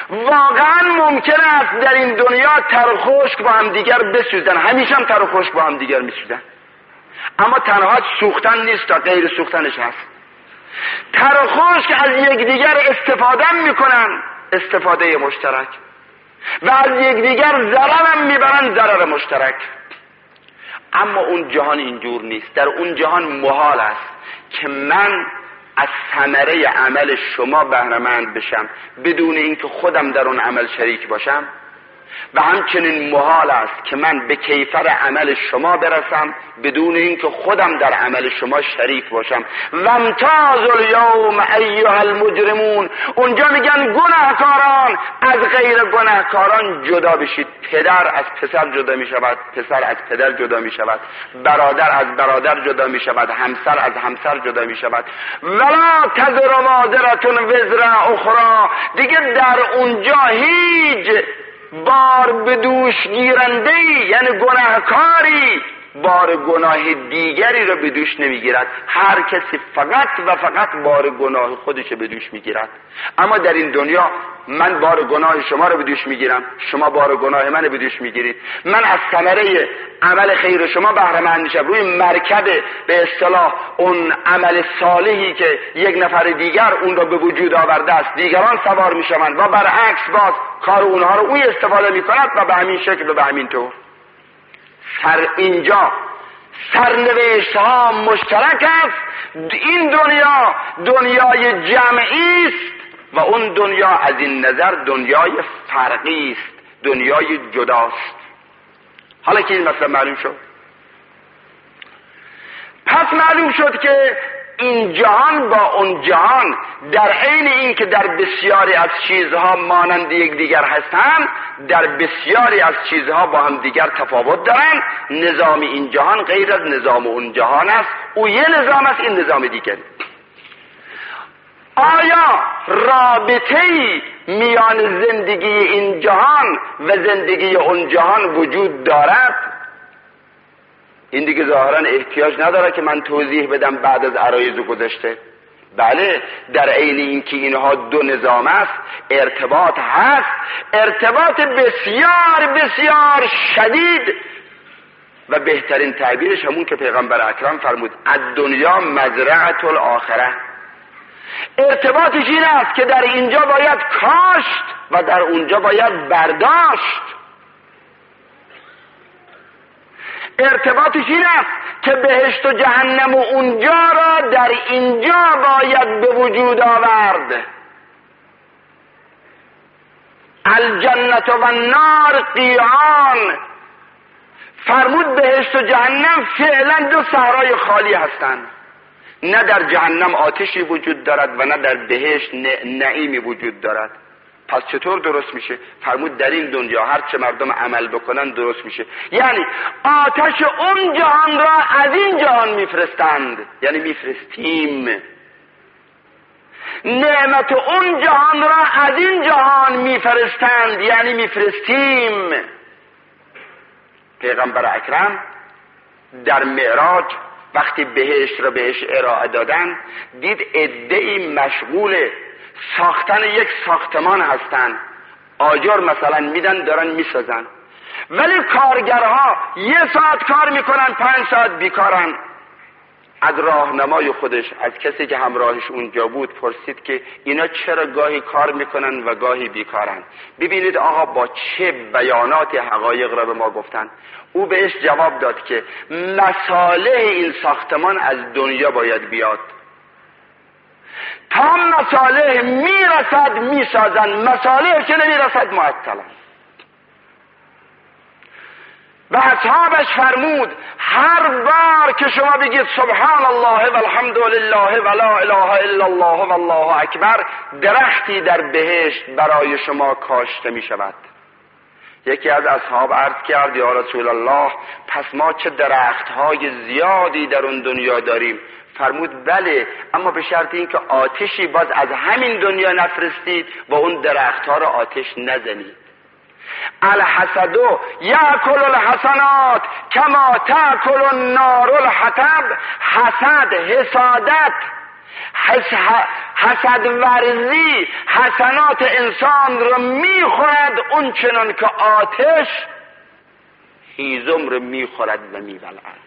واقعا ممکن است در این دنیا تر و خشک با هم دیگر بسوزن، همیشه هم تر و خشک با هم دیگر میسوزن، اما تنها سوختن نیست تا غیر سوختنش هست. تر و خشک از یکدیگر استفاده میکنن، استفاده مشترک، و از یکدیگر ضرر هم میبرن، ضرر مشترک. اما اون جهان اینجور نیست. در اون جهان محال است که من از ثمره عمل شما بهره‌مند بشم بدون اینکه خودم در اون عمل شریک باشم، و همچنین محال است که من به کیفر عمل شما برسم بدون اینکه خودم در عمل شما شریک باشم. وامتازوا الیوم ایها المجرمون، اونجا میگن گناهکاران از غیر گناهکاران جدا بشید. پدر از پسر جدا میشود، پسر از پدر جدا میشود، برادر از برادر جدا میشود، همسر از همسر جدا میشود. ولا تزر وازرة وزر اخرى، دیگه در اونجا هیچ بار به دوش گیرنده، یعنی گناهکاری بار گناه دیگری را به دوش نمیگیرد. هر کسی فقط و فقط بار گناه خودش به دوش میگیرد. اما در این دنیا من بار گناه شما را به دوش میگیرم، شما بار گناه من به دوش میگیرید. من از ثمره عمل خیر شما بهره مند میشم، روی مرکب به اصطلاح اون عمل صالحی که یک نفر دیگر اون را به وجود آورده است دیگران سوار میشوند، و برعکس باز کار اونها رو اون استفاده میکند، و به همین شکل و به همین طور. اینجا سرنوشت ها مشترک است. این دنیا دنیای جمعی است و اون دنیا از این نظر دنیای فرقی است، دنیای جداست. حالا که این مثلا معلوم شد، پس معلوم شد که این جهان با اون جهان در عین این که در بسیاری از چیزها مانند یکدیگر هستند، در بسیاری از چیزها با هم دیگر تفاوت دارند. نظام این جهان غیر از نظام اون جهان است، او یه نظام است، این نظام دیگری. آیا رابطه‌ای میان زندگی این جهان و زندگی اون جهان وجود دارد؟ این دیگه ظاهرا احتیاج نداره که من توضیح بدم بعد از عرایض گذشته. بله، در عین اینکه اینها دو نظام است ارتباط هست، ارتباط بسیار بسیار شدید، و بهترین تعبیرش همون که پیغمبر اکرم فرمود الدنیا مزرعة الاخره. ارتباطش این است که در اینجا باید کاشت و در اونجا باید برداشت. ارتباطش این است که بهشت و جهنم و اونجا را در اینجا باید به وجود آورد. الجنة و النار قیعان. فرمود بهشت و جهنم فعلا دو صحرای خالی هستند. نه در جهنم آتشی وجود دارد و نه در بهشت نعیمی وجود دارد. پس چطور درست میشه؟ فرمود در این دنیا هر چه مردم عمل بکنن درست میشه. یعنی آتش اون جهان را از این جهان میفرستند، یعنی میفرستیم. نعمت اون جهان را از این جهان میفرستند، یعنی میفرستیم. پیغمبر اکرم در معراج وقتی بهشت را بهش ارائه دادن، دید عده‌ای مشغول ساختن یک ساختمان هستن، آجر مثلا میدن دارن میسازن، ولی کارگرها 1 ساعت کار میکنن 5 ساعت بیکارن. از راهنمای خودش، از کسی که همراهش اونجا بود پرسید که اینا چرا گاهی کار میکنن و گاهی بیکارن؟ ببینید آقا با چه بیانات حقایق را به ما گفتن. او بهش جواب داد که مصالح این ساختمان از دنیا باید بیاد، تا مصالح میرسد میسازن، مصالح که نمیرسد معطلن. و اصحابش فرمود هر بار که شما بگید سبحان الله و الحمد لله و لا اله الا الله و الله اکبر، درختی در بهشت برای شما کاشته می شود. یکی از اصحاب عرض کرد یا رسول الله، پس ما چه درختهای زیادی در اون دنیا داریم؟ فرمود بله، اما به شرط اینکه آتشی باز از همین دنیا نفرستید و اون درختها را آتش نزنید. الحسد یاکل الحسنات کما تاکل النار الحطب. حسد، حسادت، حسد ورزی حسنات انسان رو میخورد، اون چنان که آتش هیزم رو میخورد و میبلعد.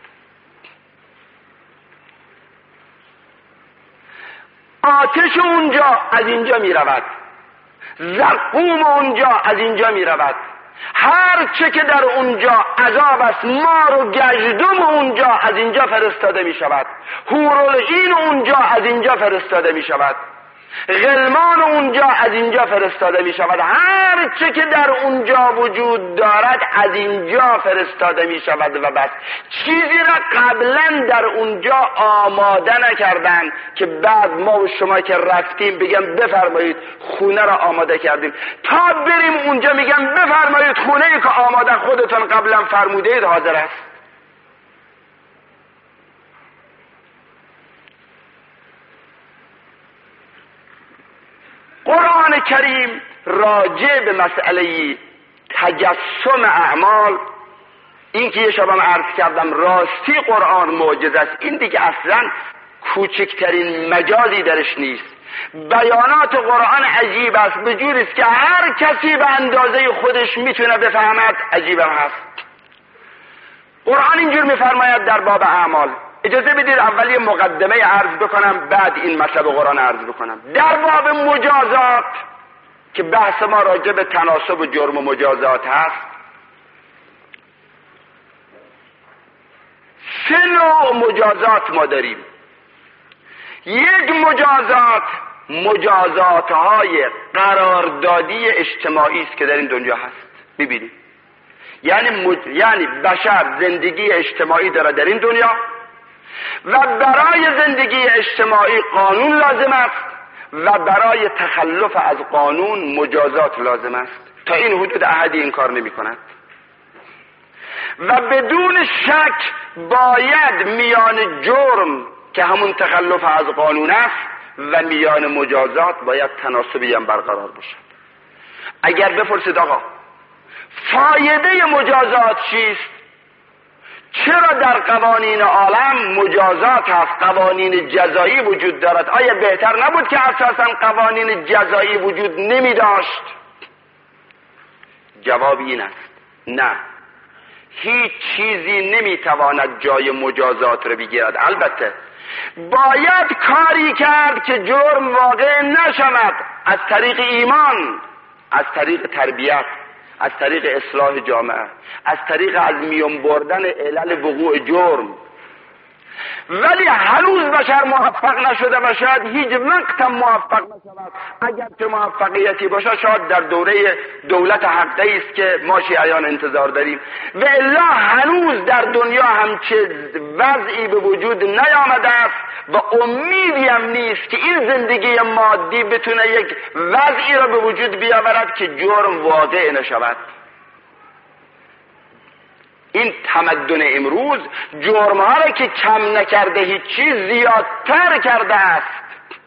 آتش اونجا از اینجا میرود، زقوم اونجا از اینجا میرود، هر چه که در اونجا عذاب است، مار و گژدم اونجا از اینجا فرستاده می شود، حورالعین اونجا از اینجا فرستاده می شود، غلمان اونجا از اینجا فرستاده می شود، هر چه که در اونجا وجود دارد از اینجا فرستاده می شود و بس. چیزی را قبلا در اونجا آماده نکردن که بعد ما و شما که رفتیم بگم بفرمایید خونه را آماده کردیم، تا بریم اونجا میگم بفرمایید خونه‌ای که آماده خودتون قبلا فرمودید حاضر است. قرآن کریم راجع به مسئله تجسم اعمال، این که یه شبم عرض کردم راستی قرآن معجزه است، این دیگه اصلا کوچکترین مجازی درش نیست. بیانات قرآن عجیب است، به جوری است که هر کسی به اندازه خودش میتونه بفهمد. عجیبم هست. قرآن اینجور میفرماید در باب اعمال. اجازه بدید اولی مقدمه عرض بکنم، بعد این مطلب قرآن عرض بکنم. در باب مجازات که بحث ما راجع به تناسب و جرم و مجازات هست، 3 نوع مجازات ما داریم. یک مجازات های قراردادی اجتماعی است که در این دنیا هست. ببینید یعنی بشر زندگی اجتماعی داره در این دنیا و برای زندگی اجتماعی قانون لازم است و برای تخلف از قانون مجازات لازم است. تا این حدود احدی این کار نمی کند و بدون شک باید میان جرم که همون تخلف از قانون است و میان مجازات باید تناسبی هم برقرار باشد. اگر بپرسید آقا فایده مجازات چیست؟ چرا در قوانین عالم مجازات هست، قوانین جزایی وجود دارد؟ آیا بهتر نبود که اساساً قوانین جزایی وجود نمی داشت؟ جواب این است نه، هیچ چیزی نمی تواند جای مجازات رو بگیرد. البته باید کاری کرد که جرم واقع نشود، از طریق ایمان، از طریق تربیت، از طریق اصلاح جامعه، از طریق از میان بردن علل وقوع جرم. ولی هنوز بشر موفق نشده و شاید هیچ وقت هم موفق نشود. اگر که موفقیتی باشه شاید در دوره دولت حقی است که ما شیعیان انتظار داریم، و الا هنوز در دنیا همچه وضعی به وجود نیامده است و امیدی هم نیست که این زندگی مادی بتونه یک وضعی را به وجود بیاورد که جرم واقع نشود. این تمدن امروز جرم‌ها را که کم نکرده هیچ چیز زیادتر کرده است،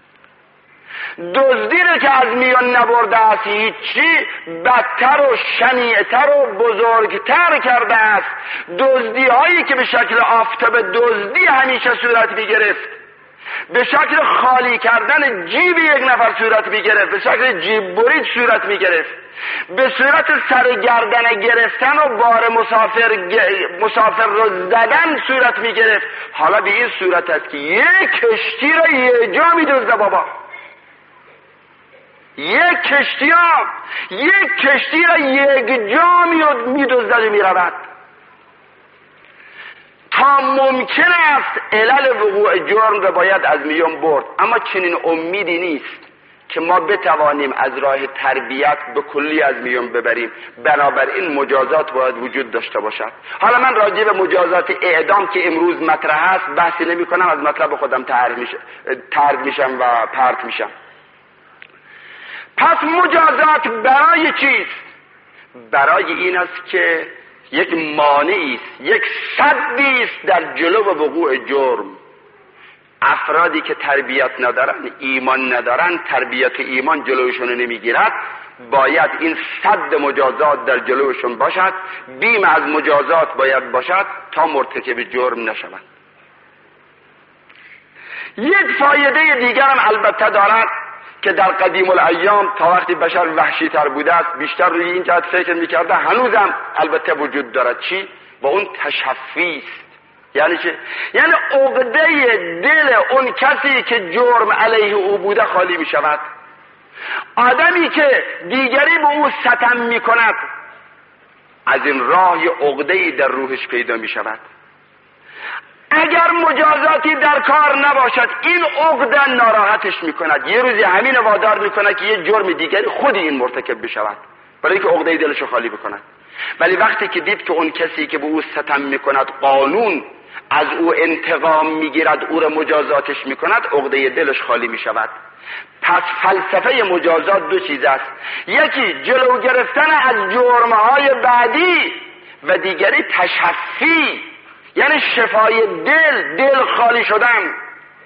دزدی را که از میان نبرده است هیچی بدتر و شنیعتر و بزرگتر کرده است. دزدی هایی که به شکل آفتاب دزدی همیشه صورت می‌گرفت، به شکل خالی کردن جیب یک نفر صورت می‌گرفت، به شکل جیب برید صورت می‌گرفت، به صورت سرگردن گرفتن و بار مسافر رو زدن صورت می‌گرفت. حالا به این صورت است که یک کشتی را یه جا می‌دزده. بابا یک کشتی را یک جا می‌دزده و می‌رود. تا ممکن است علل وقوع جرم را باید از میان برد، اما چنین امیدی نیست که ما بتوانیم از راه تربیت به کلی از میان ببریم. بنابراین مجازات باید وجود داشته باشد. حالا من راجع به مجازات اعدام که امروز مطرح است بحثی نمی کنم، از مطلب خودم طرد میشم و پرت میشم. پس مجازات برای چیست؟ برای این است که یک مانعی است، یک سدی است در جلو وقوع جرم. افرادی که تربیت ندارن، ایمان ندارن، تربیت ایمان جلوشون نمیگیرد، باید این سد مجازات در جلوشون باشد، بیم از مجازات باید باشد تا مرتکب جرم نشوند. یک فایده دیگر هم البته دارد که در قدیم الایام تا وقتی بشر وحشی تر بوده است بیشتر روی این جهت فکر میکرده، هنوزم البته وجود دارد. چی؟ با اون تشفی است. یعنی چه؟ یعنی عقده دل اون کسی که جرم علیه او بوده خالی میشود. آدمی که دیگری به او ستم میکند از این راه عقده‌ای در روحش پیدا میشود. اگر مجازاتی در کار نباشد این عقده ناراحتش میکند، یه روزی همین وادار میکند که یه جرم دیگری خود این مرتکب بشود برای اینکه عقده دلشو خالی بکند. ولی وقتی که دید که اون کسی که به او ستم میکند قانون از او انتقام میگیرد، او را مجازاتش میکند، عقده دلش خالی میشود. پس فلسفه مجازات دو چیز است، یکی جلو گرفتن از جرمهای بعدی و دیگری تشفی، یعنی شفای دل خالی شدن.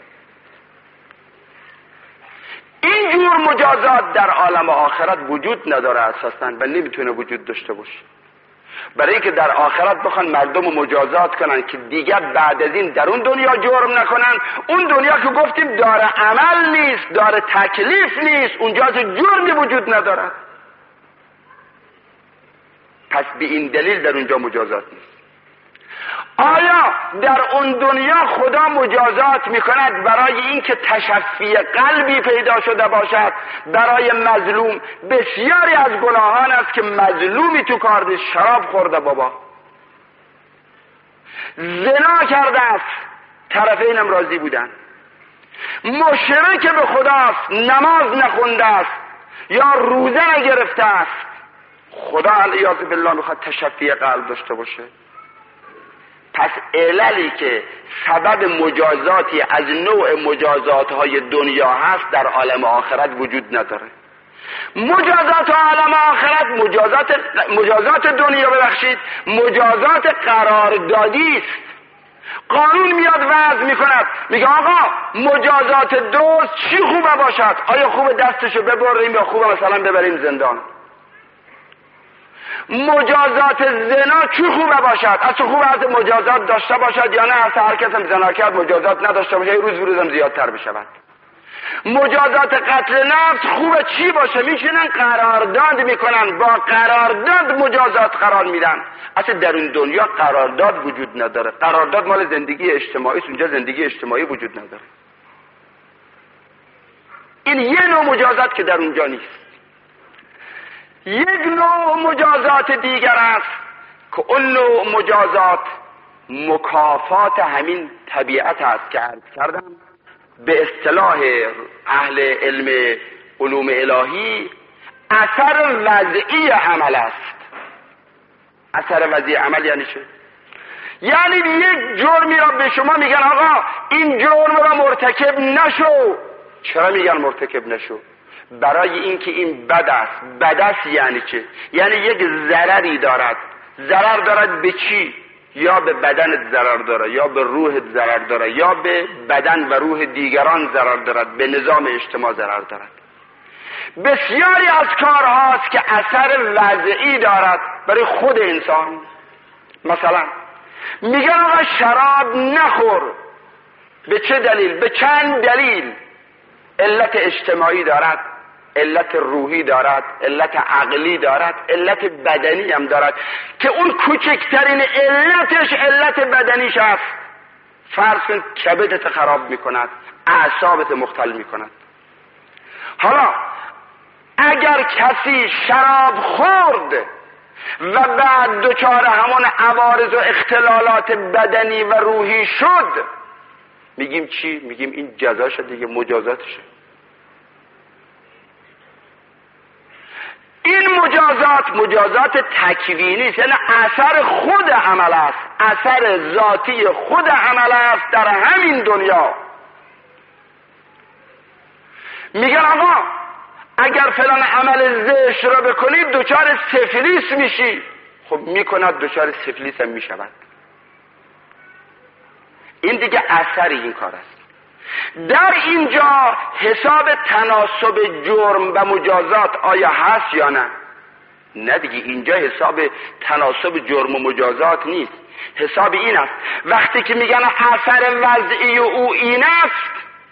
این جور مجازات در عالم آخرت وجود نداره اساساً و نمیتونه وجود داشته باشه، برای اینکه در آخرت بخوان مردم مجازات کنن که دیگر بعد از این در اون دنیا جرم نکنن. اون دنیا که گفتیم داره عمل نیست، داره تکلیف نیست، اونجا جرمی وجود نداره. پس به این دلیل در اونجا مجازات نیست. آیا در اون دنیا خدا مجازات میکند برای اینکه تشفی قلبی پیدا شده باشد برای مظلوم؟ بسیاری از گناهان است که مظلومی تو کار شراب خورده بابا، زنا کرده است، طرفینم راضی بودن، مشرک به خداست، نماز نخونده است یا روزه نگرفته است، خدا علیاذ بالله میخواد تشفی قلب داشته باشه. پس عللی که سبب مجازاتی از نوع مجازات‌های دنیا هست در عالم آخرت وجود نداره. مجازات عالم آخرت مجازات دنیا مجازات قراردادی است. قانون میاد وضع میکند، میگه آقا مجازات دوست چی خوبه باشد؟ آیا خوبه دستشو ببریم یا خوبه مثلا ببریم زندان؟ مجازات زنا چی خوبه باشد؟ اصلا خوبه از مجازات داشته باشد یا نه اصلا هر کس هم زنا کرد مجازات نداشته باشه، روز به روزم زیادتر بشود؟ مجازات قتل نفس خوبه چی باشه؟ میشینن قرارداد میکنن، با قرارداد مجازات قرار میدن. اصلا در اون دنیا قرارداد وجود نداره. قرارداد مال زندگی اجتماعی است، اونجا زندگی اجتماعی وجود نداره. این یه نوع مجازات که در اونجا نیست. یک نوع مجازات دیگر است که اون نوع مجازات مکافات همین طبیعت است که عرض کردم، به اصطلاح اهل علم علوم الهی اثر وضعی عمل است. اثر وضعی عمل یعنی چه؟ یعنی یک جرمی را به شما میگن آقا این جرم را مرتکب نشو. چرا میگن مرتکب نشو؟ برای اینکه این بد است. بد است یعنی چه؟ یعنی یک ضرری دارد. ضرر دارد به چی؟ یا به بدنت ضرر داره، یا به روحت ضرر داره، یا به بدن و روح دیگران ضرر دارد، به نظام اجتماع ضرر دارد. بسیاری از کارهاست که اثر وضعی دارد برای خود انسان. مثلا میگن آقا شراب نخور. به چه دلیل؟ به چند دلیل. علت اجتماعی دارد، علت روحی دارد، علت عقلی دارد، علت بدنی هم دارد که اون کوچکترین علتش علت بدنیش است. فرض کن کبدت خراب میکند، اعصابت مختل میکند. حالا اگر کسی شراب خورد و بعد دچار همون عوارض و اختلالات بدنی و روحی شد، میگیم چی؟ میگیم این جزاشه دیگه، مجازاتشه. این مجازات تکوینی است، یعنی اثر خود عمل است، اثر ذاتی خود عمل است در همین دنیا. میگن آقا اگر فلان عمل زشت را بکنید دچار سفلیس میشی. خب میکند، دچار سفلیس هم میشود. این دیگه اثر این کار است. در اینجا حساب تناسب جرم و مجازات آیا هست یا نه؟ نه دیگه، اینجا حساب تناسب جرم و مجازات نیست. حساب این است وقتی که میگن اثر وضعی او این است،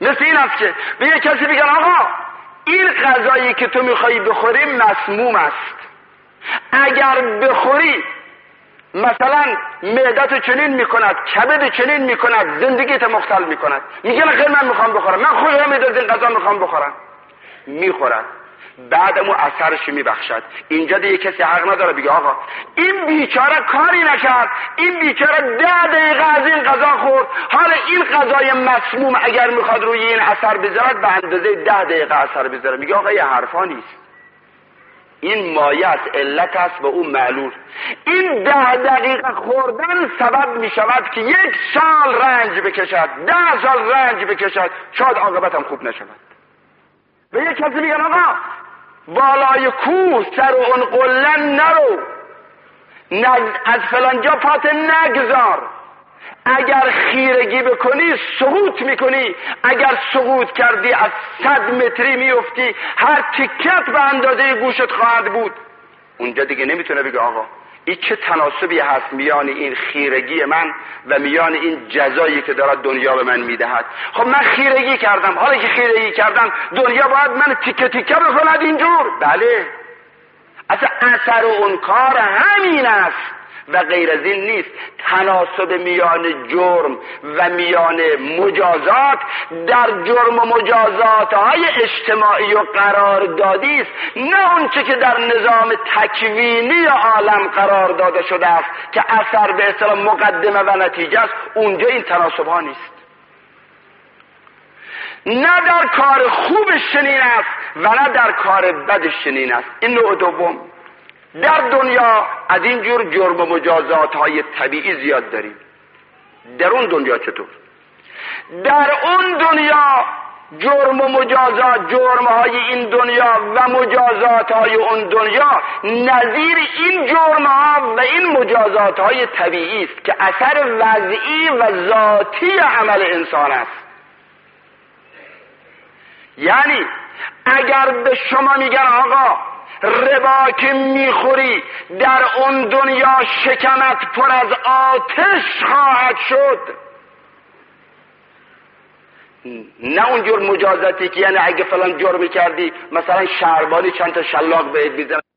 مثل این است که به یک کسی بگن آقا این غذایی که تو میخوایی بخوری مسموم است، اگر بخوری مثلا معدتو چنین میکند، کبد چنین میکند، زندگیت مختل میکند. میگه خیر من میخوام بخورم، من خودم میدونم این غذا میخوام بخورم. میخورد، بعدمو اثرش میبخشد. اینجا دیگه کسی حق نداره بگه آقا این بیچاره کاری نکرد، این بیچاره 10 دقیقه از این غذا خورد، حالا این غذای مسموم اگر میخواد روی این اثر بذارد به اندازه 10 دقیقه اثر بذاره. میگه آقا یه حرفا نیست، این مایه است، علت است به اون معلول. این 10 دقیقه خوردن سبب می شود که 1 سال رنج بکشد، 10 سال رنج بکشد، شاید عاقبتم خوب نشود. به یک کسی میگن آقا بالای کوه سر اون قله نرو، از فلانجا پات نگذار، اگر خیرگی بکنی سقوط میکنی، اگر سقوط کردی از 100 متری میفتی، هر تکت به اندازه گوشت خواهد بود. اونجا دیگه نمیتونه بگه آقا این چه تناسبی هست میان این خیرگی من و میان این جزایی که دارد دنیا به من میدهد. خب من خیرگی کردم، حالا که خیرگی کردم دنیا باید من تیکه تیکه بکند اینجور؟ بله، اصلا اثر اون کار همین است و غیر از این نیست. تناسب میان جرم و میان مجازات در جرم و مجازات های اجتماعی و قراردادی است، نه اونچه که در نظام تکوینی عالم قرار داده شده است که اثر به اصطلاح مقدمه و نتیجه است. اونجا این تناسب ها نیست. نه در کار خوبش چنین است و نه در کار بدش چنین است. این نوع دوم. در دنیا از این جور جرم و مجازات های طبیعی زیاد داریم. در اون دنیا چطور؟ در اون دنیا جرم و مجازات، جرم های این دنیا و مجازات های اون دنیا نظیر این جرم ها و این مجازات های طبیعی است که اثر وضعی و ذاتی عمل انسان است. یعنی اگر به شما میگن آقا ربا که میخوری در اون دنیا شکمت پر از آتش خواهد شد، نه اونجور مجازاتی که یعنی اگه فلان جرمی کردی مثلا شهربانی چند تا شلاق بهت میزنه